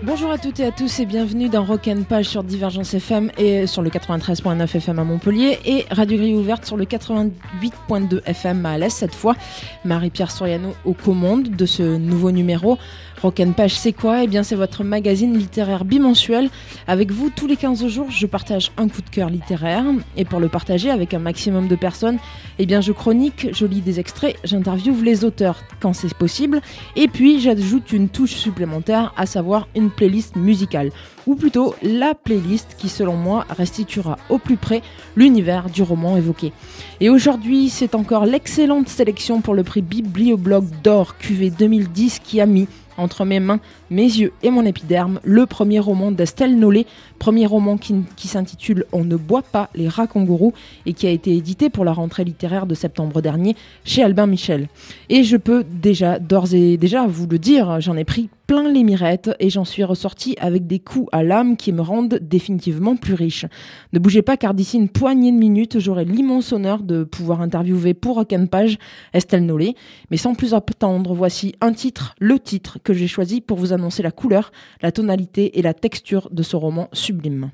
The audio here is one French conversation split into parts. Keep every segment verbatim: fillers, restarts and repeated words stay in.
Bonjour à toutes et à tous et bienvenue dans Rock and Page sur Divergence F M et sur le quatre-vingt-treize virgule neuf F M à Montpellier et Radio Grille Ouverte sur le quatre-vingt-huit virgule deux F M à Alès. Cette fois, Marie-Pierre Soriano aux commandes de ce nouveau numéro. Rock and Page, c'est quoi ? Eh bien, c'est votre magazine littéraire bimensuel. Avec vous, tous les quinze jours, je partage un coup de cœur littéraire. Et pour le partager avec un maximum de personnes, eh bien, je chronique, je lis des extraits, j'interviewe les auteurs quand c'est possible. Et puis, j'ajoute une touche supplémentaire, à savoir une playlist musicale. Ou plutôt, la playlist qui, selon moi, restituera au plus près l'univers du roman évoqué. Et aujourd'hui, c'est encore l'excellente sélection pour le prix Bibliobloc d'or Q V deux mille dix qui a mis entre mes mains, mes yeux et mon épiderme, le premier roman d'Estelle Nollet, premier roman qui, qui s'intitule « On ne boit pas les rats kangourous » et qui a été édité pour la rentrée littéraire de septembre dernier chez Albin Michel. Et je peux déjà, d'ores et déjà vous le dire, j'en ai pris plein les mirettes et j'en suis ressortie avec des coups à l'âme qui me rendent définitivement plus riche. Ne bougez pas car d'ici une poignée de minutes, j'aurai l'immense honneur de pouvoir interviewer pour Rock and Page Estelle Nollet. Mais sans plus attendre, voici un titre, le titre que j'ai choisi pour vous annoncer la couleur, la tonalité et la texture de ce roman sublime.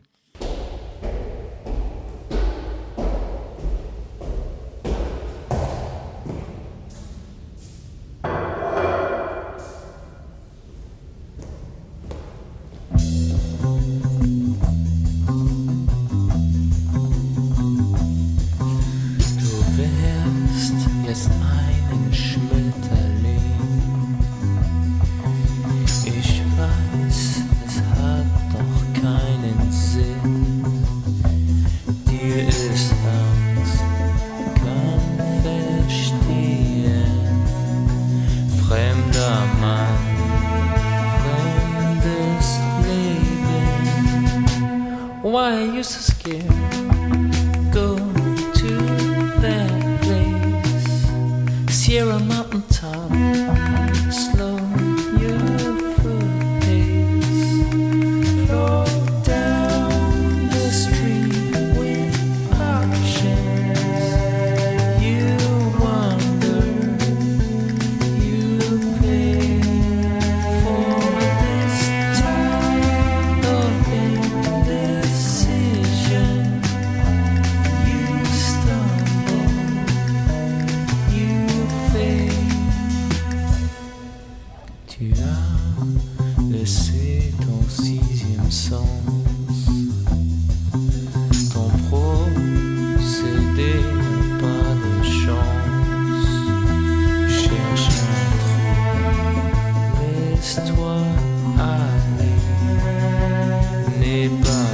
Why are you so scared? Go to that place, Sierra Mountain top. Slow your foot pace, flow down the street with options. You wander, you pay for this time of indecision. You stumble, you fade. Tu as laissé ton sixième sens, ton procédé n'a pas de chance. Cherche un trou, laisse-toi aller, n'aie pas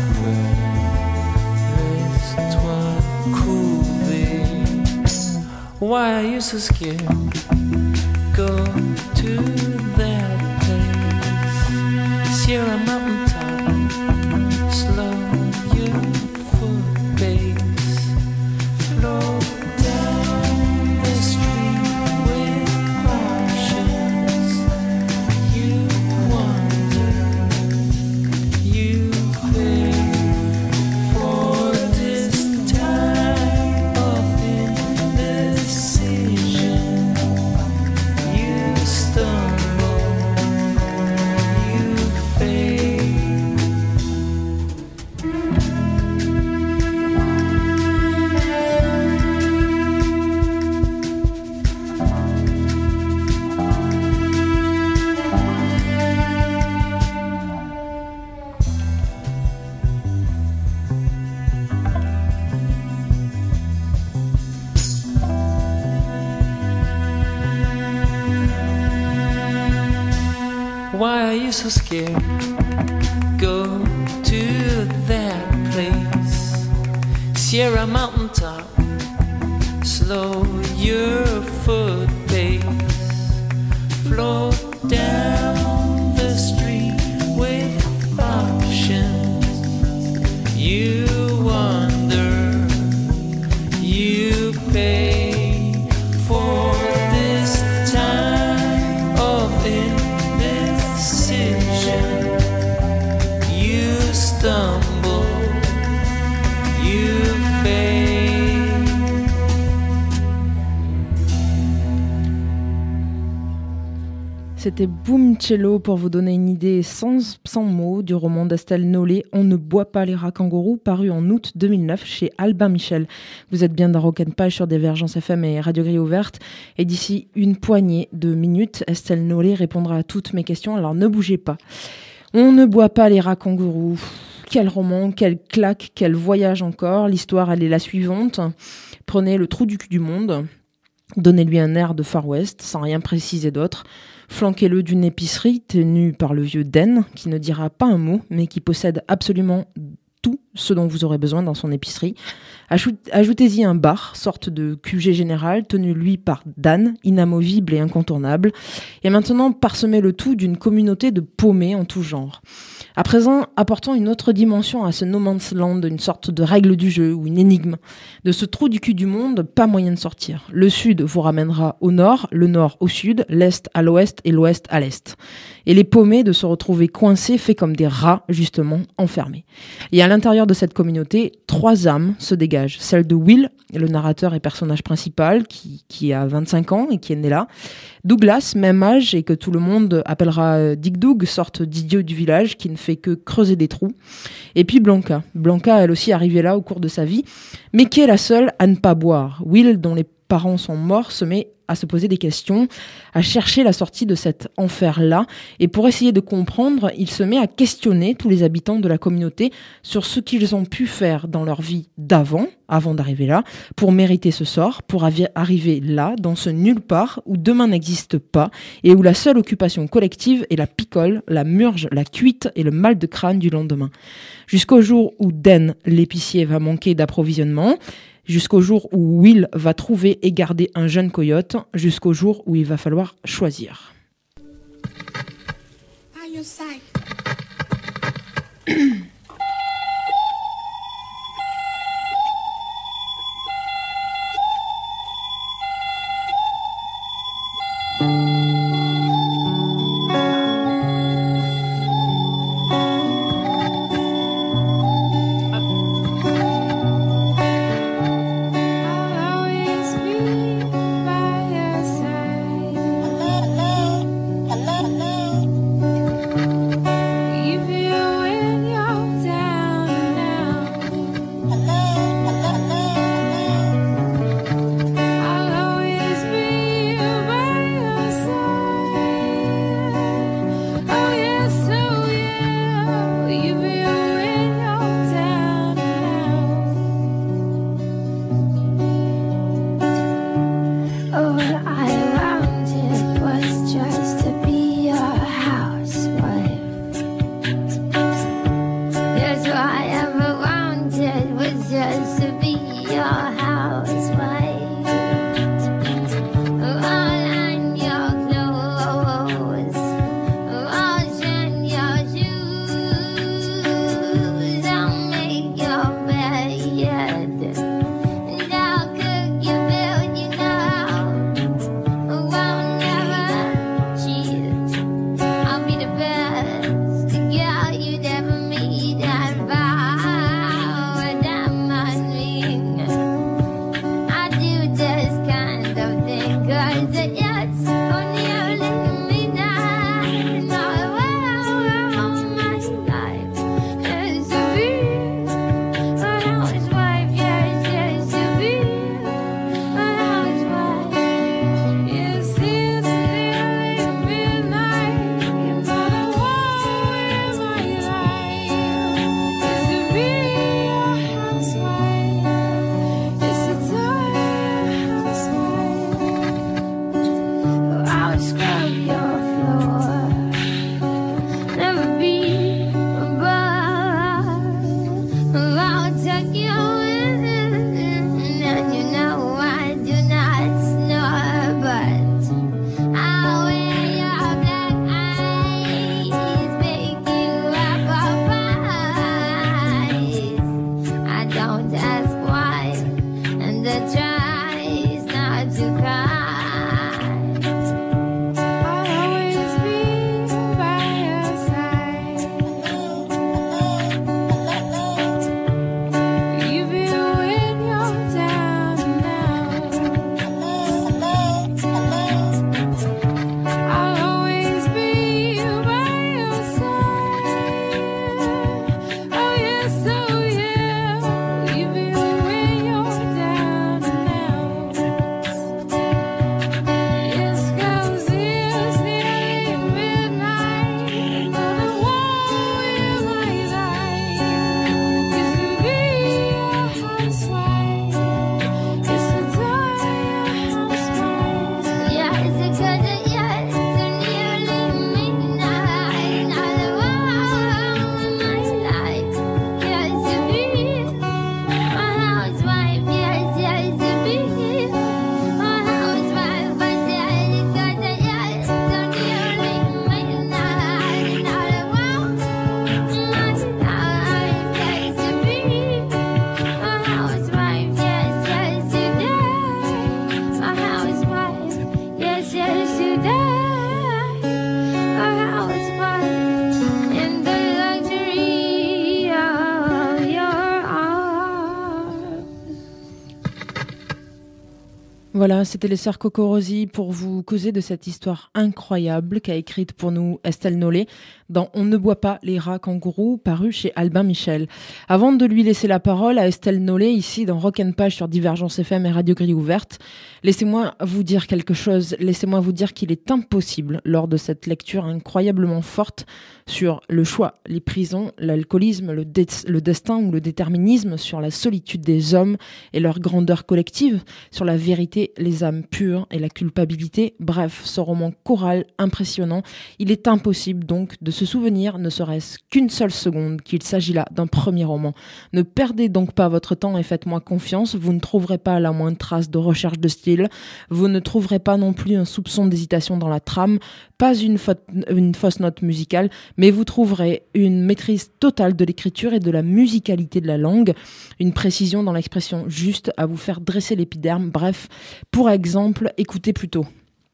peur, laisse-toi couver. Why are you so scared? Go to that place, Sierra Mountain top. Slow your foot pace, flow down the street with options. You wander, you pay for this time of indecision. You stumble, you fade. Why are you so scared? Go to that place, Sierra Mountain top. Slow your foot pace, flow down the street with options. You wander, you pay for this time of indecision. You stumble, you fade. C'était Boom Cello pour vous donner une idée sans, sans mots du roman d'Estelle Nollet On ne boit pas les rats kangourous, paru en août deux mille neuf chez Albin Michel. Vous êtes bien dans Rock and Page sur Divergence F M et Radio Grille Ouverte. Et d'ici une poignée de minutes, Estelle Nollet répondra à toutes mes questions, alors ne bougez pas. On ne boit pas les rats kangourous. Quel roman, quelle claque, quel voyage encore. L'histoire, elle est la suivante. Prenez le trou du cul du monde, donnez-lui un air de Far West, sans rien préciser d'autre. Flanquez-le d'une épicerie tenue par le vieux Den, qui ne dira pas un mot, mais qui possède absolument tout ce dont vous aurez besoin dans son épicerie. Ajoutez-y un bar, sorte de Q G général, tenu lui par Dan, inamovible et incontournable. Et maintenant, parsemez le tout d'une communauté de paumés en tout genre. À présent, apportons une autre dimension à ce no man's land, une sorte de règle du jeu ou une énigme. De ce trou du cul du monde, pas moyen de sortir. Le sud vous ramènera au nord, le nord au sud, l'est à l'ouest et l'ouest à l'est. Et les paumés de se retrouver coincés, faits comme des rats, justement, enfermés. Et à l'intérieur de cette communauté, trois âmes se dégagent. Celle de Will, le narrateur et personnage principal, qui, qui a vingt-cinq ans et qui est né là. Douglas, même âge, et que tout le monde appellera Dick Doug, sorte d'idiot du village, qui ne fait que creuser des trous. Et puis Blanca. Blanca, elle aussi arrivée là au cours de sa vie, mais qui est la seule à ne pas boire. Will, dont les parents sont morts, se met à se poser des questions, à chercher la sortie de cet enfer-là. Et pour essayer de comprendre, il se met à questionner tous les habitants de la communauté sur ce qu'ils ont pu faire dans leur vie d'avant, avant d'arriver là, pour mériter ce sort, pour avi- arriver là, dans ce nulle part où demain n'existe pas et où la seule occupation collective est la picole, la murge, la cuite et le mal de crâne du lendemain. Jusqu'au jour où Den, l'épicier, va manquer d'approvisionnement, jusqu'au jour où Will va trouver et garder un jeune coyote, jusqu'au jour où il va falloir choisir. Leave you in your Voilà, c'était les Sœurs Cocorosi pour vous causer de cette histoire incroyable qu'a écrite pour nous Estelle Nollet dans On ne boit pas les rats kangourous, paru chez Albin Michel. Avant de lui laisser la parole à Estelle Nollet, ici dans Rock and Page sur Divergence F M et Radio Grille Ouverte, laissez-moi vous dire quelque chose, laissez-moi vous dire qu'il est impossible, lors de cette lecture incroyablement forte sur le choix, les prisons, l'alcoolisme, le, dé- le destin ou le déterminisme, sur la solitude des hommes et leur grandeur collective, sur la vérité, les âmes pures et la culpabilité. Bref, ce roman choral impressionnant. Il est impossible donc de se souvenir, ne serait-ce qu'une seule seconde, qu'il s'agit là d'un premier roman. Ne perdez donc pas votre temps et faites-moi confiance. Vous ne trouverez pas la moindre trace de recherche de style. Vous ne trouverez pas non plus un soupçon d'hésitation dans la trame, pas une, fa- une fausse note musicale, mais vous trouverez une maîtrise totale de l'écriture et de la musicalité de la langue, une précision dans l'expression juste à vous faire dresser l'épiderme. Bref, pour exemple, écoutez plutôt.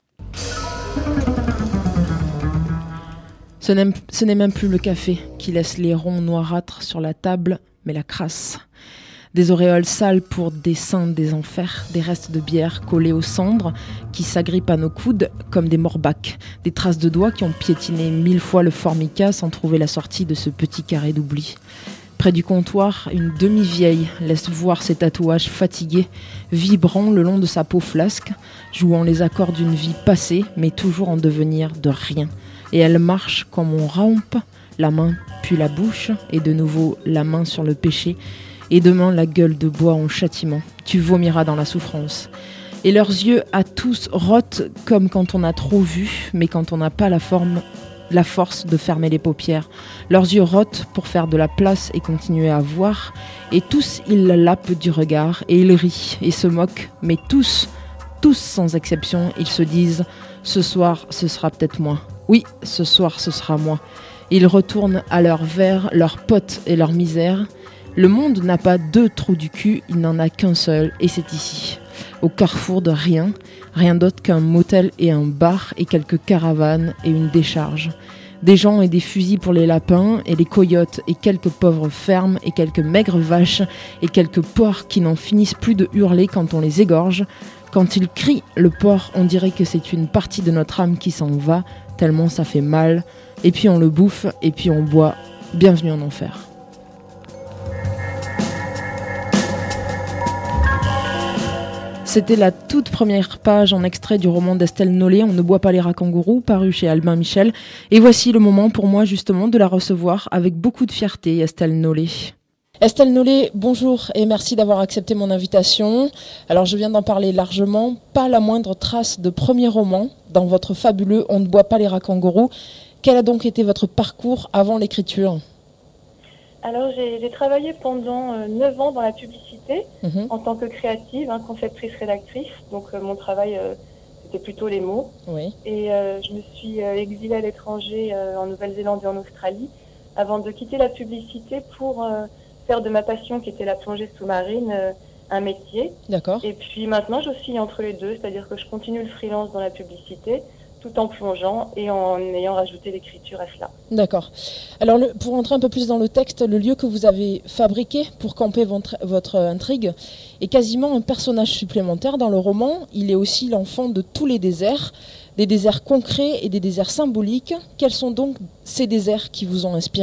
Ce n'est, ce n'est même plus le café qui laisse les ronds noirâtres sur la table, mais la crasse. Des auréoles sales pour des seins des enfers, des restes de bière collés aux cendres qui s'agrippent à nos coudes comme des morbacs, des traces de doigts qui ont piétiné mille fois le formica sans trouver la sortie de ce petit carré d'oubli. Près du comptoir, une demi-vieille laisse voir ses tatouages fatigués, vibrant le long de sa peau flasque, jouant les accords d'une vie passée, mais toujours en devenir de rien. Et elle marche comme on rampe, la main puis la bouche, et de nouveau la main sur le péché, et demain la gueule de bois en châtiment. Tu vomiras dans la souffrance. Et leurs yeux à tous rotent comme quand on a trop vu, mais quand on n'a pas la forme, la force de fermer les paupières. Leurs yeux rotent pour faire de la place et continuer à voir. Et tous ils lapent du regard, et ils rient et se moquent, mais tous, tous sans exception, ils se disent « Ce soir, ce sera peut-être moi. Oui, ce soir, ce sera moi. » Ils retournent à leur verre, leurs potes et leur misère. Le monde n'a pas deux trous du cul, il n'en a qu'un seul, et c'est ici. Au carrefour de rien, rien d'autre qu'un motel et un bar, et quelques caravanes et une décharge. Des gens et des fusils pour les lapins, et les coyotes, et quelques pauvres fermes, et quelques maigres vaches, et quelques porcs qui n'en finissent plus de hurler quand on les égorge. Quand ils crient, le porc, on dirait que c'est une partie de notre âme qui s'en va, tellement ça fait mal. Et puis on le bouffe, et puis on boit. Bienvenue en enfer. C'était la toute première page en extrait du roman d'Estelle Nollet, On ne boit pas les rats kangourous, paru chez Albin Michel. Et voici le moment pour moi justement de la recevoir avec beaucoup de fierté, Estelle Nollet. Estelle Nollet, bonjour et merci d'avoir accepté mon invitation. Alors je viens d'en parler largement, pas la moindre trace de premier roman dans votre fabuleux On ne boit pas les rats kangourous. Quel a donc été votre parcours avant l'écriture ? Alors j'ai, j'ai travaillé pendant euh, neuf ans dans la publicité mmh. en tant que créative, hein, conceptrice-rédactrice. Donc euh, mon travail euh, c'était plutôt les mots. Oui. Et euh, je me suis euh, exilée à l'étranger euh, en Nouvelle-Zélande et en Australie avant de quitter la publicité pour euh, faire de ma passion qui était la plongée sous-marine euh, un métier. D'accord. Et puis maintenant je suis entre les deux, c'est-à-dire que je continue le freelance dans la publicité tout en plongeant et en ayant rajouté l'écriture à cela. D'accord. Alors, le, pour entrer un peu plus dans le texte, le lieu que vous avez fabriqué pour camper votre, votre intrigue est quasiment un personnage supplémentaire dans le roman. Il est aussi l'enfant de tous les déserts, des déserts concrets et des déserts symboliques. Quels sont donc ces déserts qui vous ont inspiré ?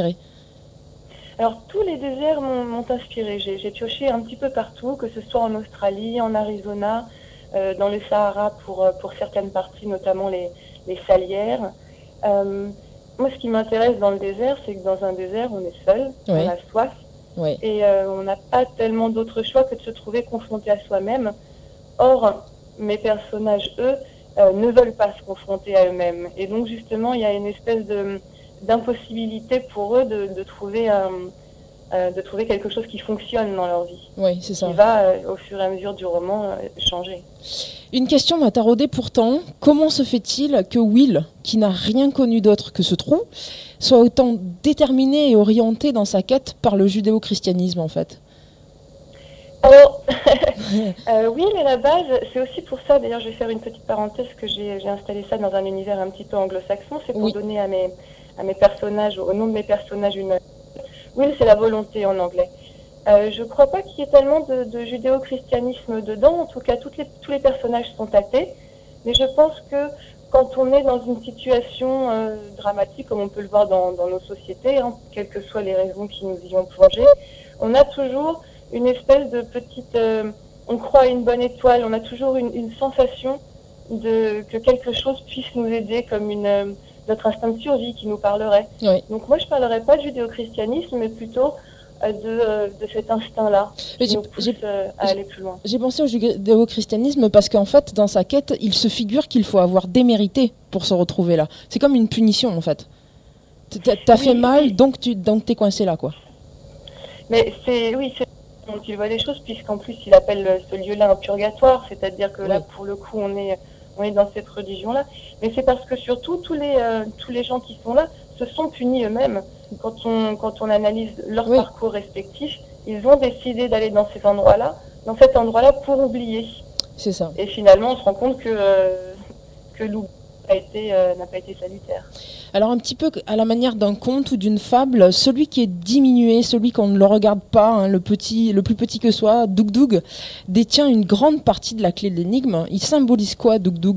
Alors, tous les déserts m'ont, m'ont inspiré. J'ai, j'ai pioché un petit peu partout, que ce soit en Australie, en Arizona, euh, dans le Sahara pour, pour certaines parties, notamment les les salières. Euh, moi, ce qui m'intéresse dans le désert, c'est que dans un désert, on est seul, oui. on a soif, oui. et euh, on n'a pas tellement d'autre choix que de se trouver confronté à soi-même. Or, mes personnages, eux, euh, ne veulent pas se confronter à eux-mêmes. Et donc, justement, il y a une espèce de, d'impossibilité pour eux de, de, trouver un, euh, de trouver quelque chose qui fonctionne dans leur vie. Oui, c'est ça. Qui va, euh, au fur et à mesure du roman, euh, changer. Une question m'a taraudé pourtant. Comment se fait-il que Will, qui n'a rien connu d'autre que ce trou, soit autant déterminé et orienté dans sa quête par le judéo-christianisme, en fait ? Alors, euh, Will, à la base, c'est aussi pour ça, d'ailleurs, je vais faire une petite parenthèse, que j'ai, j'ai installé ça dans un univers un petit peu anglo-saxon, c'est pour oui. donner à mes, à mes personnages, au nom de mes personnages, une... Will, c'est la volonté en anglais. Euh, je ne crois pas qu'il y ait tellement de, de judéo-christianisme dedans. En tout cas, toutes les, tous les personnages sont athées. Mais je pense que quand on est dans une situation euh, dramatique, comme on peut le voir dans, dans nos sociétés, hein, quelles que soient les raisons qui nous y ont plongé, on a toujours une espèce de petite... Euh, on croit à une bonne étoile, on a toujours une, une sensation de, que quelque chose puisse nous aider, comme une, euh, notre instinct de survie qui nous parlerait. Oui. Donc moi, je ne parlerais pas de judéo-christianisme, mais plutôt euh, de, euh, de cet instinct-là Mais qui j'ai- nous pousse j'ai- euh, à aller plus loin. J'ai pensé au judéo-christianisme parce qu'en fait, dans sa quête, il se figure qu'il faut avoir démérité pour se retrouver là. C'est comme une punition, en fait. T'as, t'as Oui, fait mal, oui. donc tu donc t'es coincé là, quoi. Mais c'est, oui, c'est dont il voit les choses, puisqu'en plus, il appelle ce lieu-là un purgatoire, c'est-à-dire que là, Oui. pour le coup, on est, on est dans cette religion-là. Mais c'est parce que surtout, tous les, euh, tous les gens qui sont là se sont punis eux-mêmes. Quand on, quand on analyse leur Oui. parcours respectif, ils ont décidé d'aller dans cet endroit-là, dans cet endroit-là pour oublier. C'est ça. Et finalement, on se rend compte que, euh, que l'oubli n'a pas été, euh, n'a pas été salutaire. Alors un petit peu à la manière d'un conte ou d'une fable, celui qui est diminué, celui qu'on ne le regarde pas, hein, le petit, le plus petit que soit, Doug Doug, détient une grande partie de la clé de l'énigme. Il symbolise quoi, Doug Doug ?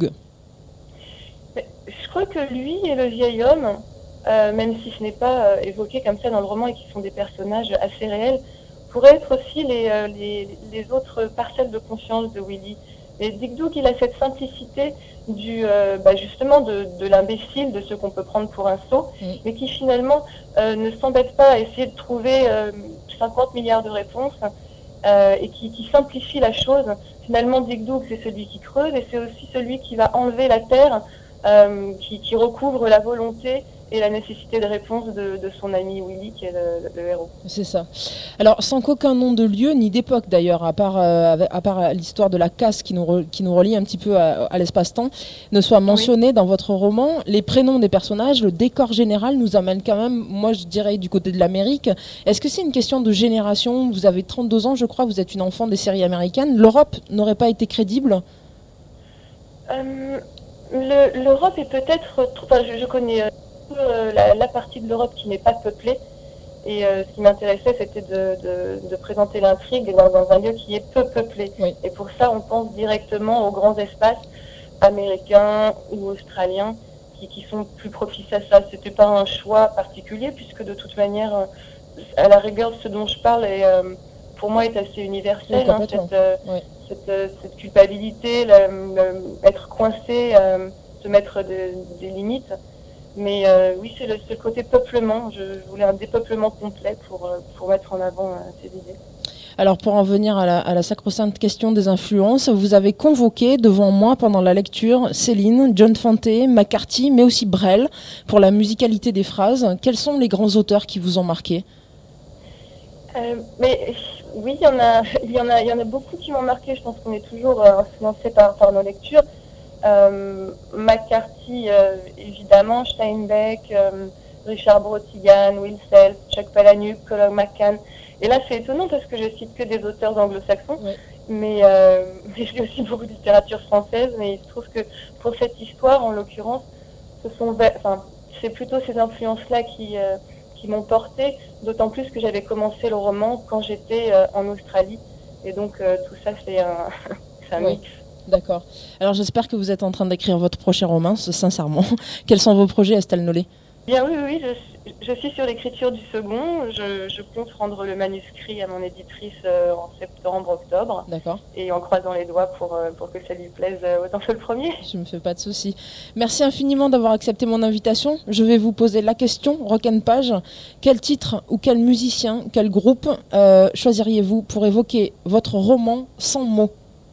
Mais je crois que lui et le vieil homme, euh, même si ce n'est pas euh, évoqué comme ça dans le roman et qui sont des personnages assez réels, pourraient être aussi les, euh, les, les autres parcelles de conscience de Willy. Et Dick Doug, il a cette simplicité du, euh, bah justement de, de l'imbécile, de ce qu'on peut prendre pour un sot, Mm. mais qui finalement euh, ne s'embête pas à essayer de trouver euh, cinquante milliards de réponses euh, et qui, qui simplifie la chose. Finalement, Dick Doug, c'est celui qui creuse et c'est aussi celui qui va enlever la terre, euh, qui, qui recouvre la volonté et la nécessité de réponse de, de son ami Willy, qui est le, le héros. C'est ça. Alors, sans qu'aucun nom de lieu, ni d'époque d'ailleurs, à part, euh, avec- à part l'histoire de la casse qui nous, re- qui nous relie un petit peu à, à l'espace-temps, ne soit mentionné dans votre roman, les prénoms des personnages, le décor général nous amène quand même, moi je dirais, du côté de l'Amérique. Est-ce que c'est une question de génération ? Vous avez trente-deux ans, je crois, vous êtes une enfant des séries américaines. L'Europe n'aurait pas été crédible ? Euh, le- L'Europe est peut-être... Enfin, je, je connais euh, la, la partie de l'Europe qui n'est pas peuplée. Et euh, ce qui m'intéressait, c'était de, de, de présenter l'intrigue dans, dans un lieu qui est peu peuplé. Oui. Et pour ça, on pense directement aux grands espaces américains ou australiens qui, qui sont plus propices à ça. C'était pas un choix particulier, puisque de toute manière, euh, à la rigueur, ce dont je parle, est, euh, pour moi, est assez universel. Oui, hein, complètement. cette, euh, Oui. cette, euh, cette culpabilité, le- le- être coincé, euh, se mettre de- des limites. Mais euh, oui, c'est le, c'est le côté peuplement. Je, je voulais un dépeuplement complet pour, euh, pour mettre en avant euh, ces idées. Alors, pour en venir à la, à la sacro-sainte question des influences, vous avez convoqué devant moi pendant la lecture Céline, John Fante, McCarthy, mais aussi Brel, pour la musicalité des phrases. Quels sont les grands auteurs qui vous ont marqué ? Euh, mais oui, il y en a, il y en a, il y en a beaucoup qui m'ont marqué. Je pense qu'on est toujours euh, influencé par, par nos lectures. Euh, McCarthy, euh, évidemment, Steinbeck, euh, Richard Brotigan, Will Self, Chuck Palahniuk, Colum McCann. Et là, c'est étonnant parce que je cite que des auteurs anglo-saxons, Oui. mais, euh, mais je lis aussi beaucoup de littérature française. Mais il se trouve que pour cette histoire, en l'occurrence, ce sont, enfin, c'est plutôt ces influences-là qui, euh, qui m'ont porté. D'autant plus que j'avais commencé le roman quand j'étais euh, en Australie, et donc euh, tout ça, c'est un, c'est un Oui. mix. D'accord. Alors, j'espère que vous êtes en train d'écrire votre prochain roman, sincèrement. Quels sont vos projets, Estelle Nollet ? Bien oui, oui, oui, je, je suis sur l'écriture du second. Je, je compte rendre le manuscrit à mon éditrice euh, en septembre-octobre, D'accord. et en croisant les doigts pour, euh, pour que ça lui plaise euh, autant que le premier. Je me fais pas de soucis. Merci infiniment d'avoir accepté mon invitation. Je vais vous poser la question, Rock'n'Page. Quel titre ou quel musicien, quel groupe euh, choisiriez-vous pour évoquer votre roman sans mots ?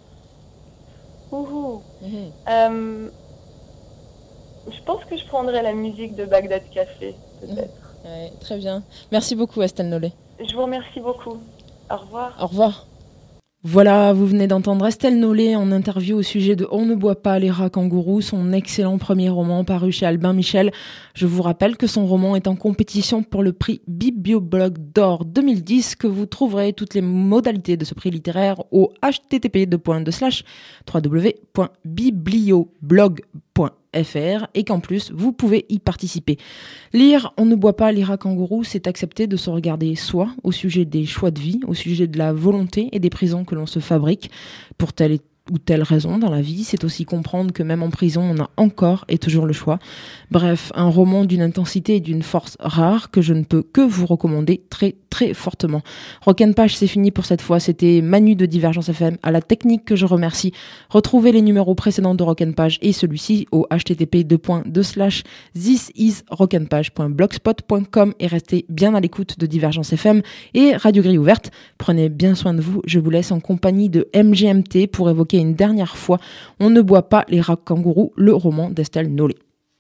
Ouhou. Mmh. Euh, je pense que je prendrais la musique de Bagdad Café, peut-être. Ouais, très bien. Merci beaucoup, Estelle Nollet. Je vous remercie beaucoup. Au revoir. Au revoir. Voilà, vous venez d'entendre Estelle Nollet en interview au sujet de On ne boit pas les rats kangourous, son excellent premier roman paru chez Albin Michel. Je vous rappelle que son roman est en compétition pour le prix Biblioblog d'or deux mille dix, que vous trouverez toutes les modalités de ce prix littéraire au h t t p deux slash w w w point biblioblog point point f r et qu'en plus, vous pouvez y participer. Lire On ne boit pas l'Ira Kangourou, c'est accepter de se regarder soi au sujet des choix de vie, au sujet de la volonté et des prisons que l'on se fabrique pour telle et ou telle raison dans la vie. C'est aussi comprendre que même en prison, on a encore et toujours le choix. Bref, un roman d'une intensité et d'une force rare que je ne peux que vous recommander très très fortement. Rock'n'Page, c'est fini pour cette fois. C'était Manu de Divergence F M à la technique que je remercie. Retrouvez les numéros précédents de Rock'n'Page et celui-ci au h t t p deux points deux slash this is rock'n'page point blogspot point com et restez bien à l'écoute de Divergence F M et Radio Grille Ouverte. Prenez bien soin de vous. Je vous laisse en compagnie de M G M T pour évoquer une dernière fois On ne boit pas les rats kangourous, le roman d'Estelle Nollet.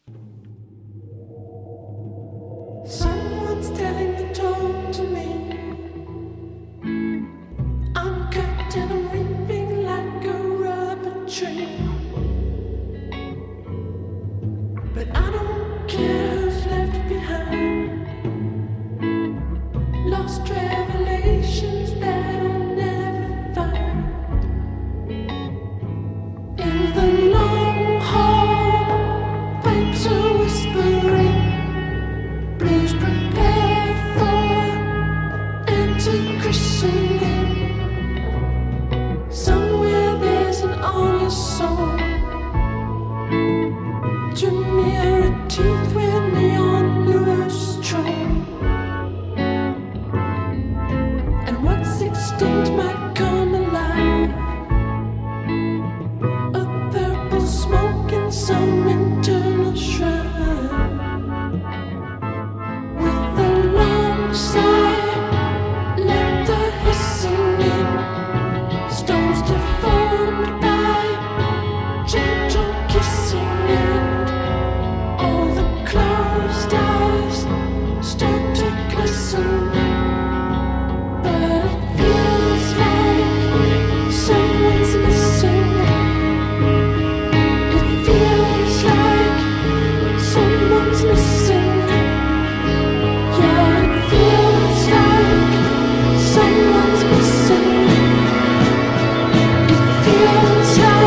Someone's telling the tone to me. I'm cut and I'm weeping like a rubber tree. But I don't care who's left behind. Lost revelations that I'll never find. In the long hall, pipes are whispering. Blues prepare for anti-christening. Somewhere there's an honest soul to mirror teeth where neon lures stroll. And what's extinct might come alive. A purple smoke in some internal shrine. Sigh, let the hissing in, stones deformed by gentle kissing, and all the closed eyes start to glisten. But it feels like someone's missing. It feels like someone's missing. Someone's missing. It feels like